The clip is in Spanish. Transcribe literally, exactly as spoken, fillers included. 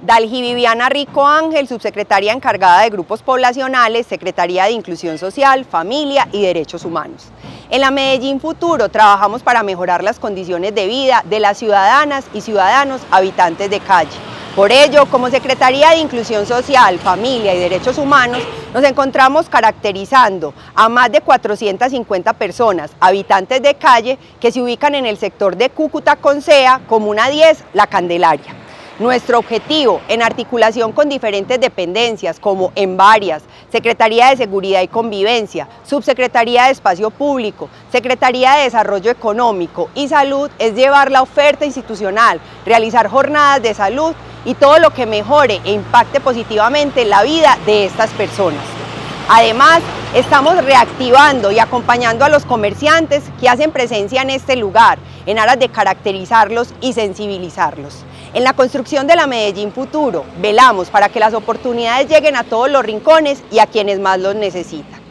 Dalgi Viviana Rico Ángel, subsecretaria encargada de grupos poblacionales, Secretaría de Inclusión Social, Familia y Derechos Humanos. En la Medellín Futuro trabajamos para mejorar las condiciones de vida de las ciudadanas y ciudadanos habitantes de calle. Por ello, como Secretaría de Inclusión Social, Familia y Derechos Humanos, nos encontramos caracterizando a más de cuatrocientas cincuenta personas, habitantes de calle, que se ubican en el sector de Cúcuta Concea, Comuna diez, La Candelaria. Nuestro objetivo, en articulación con diferentes dependencias como ENVARIAS, Secretaría de Seguridad y Convivencia, Subsecretaría de Espacio Público, Secretaría de Desarrollo Económico y Salud, es llevar la oferta institucional, realizar jornadas de salud y todo lo que mejore e impacte positivamente la vida de estas personas. Además, estamos reactivando y acompañando a los comerciantes que hacen presencia en este lugar, en aras de caracterizarlos y sensibilizarlos. En la construcción de la Medellín Futuro, velamos para que las oportunidades lleguen a todos los rincones y a quienes más los necesitan.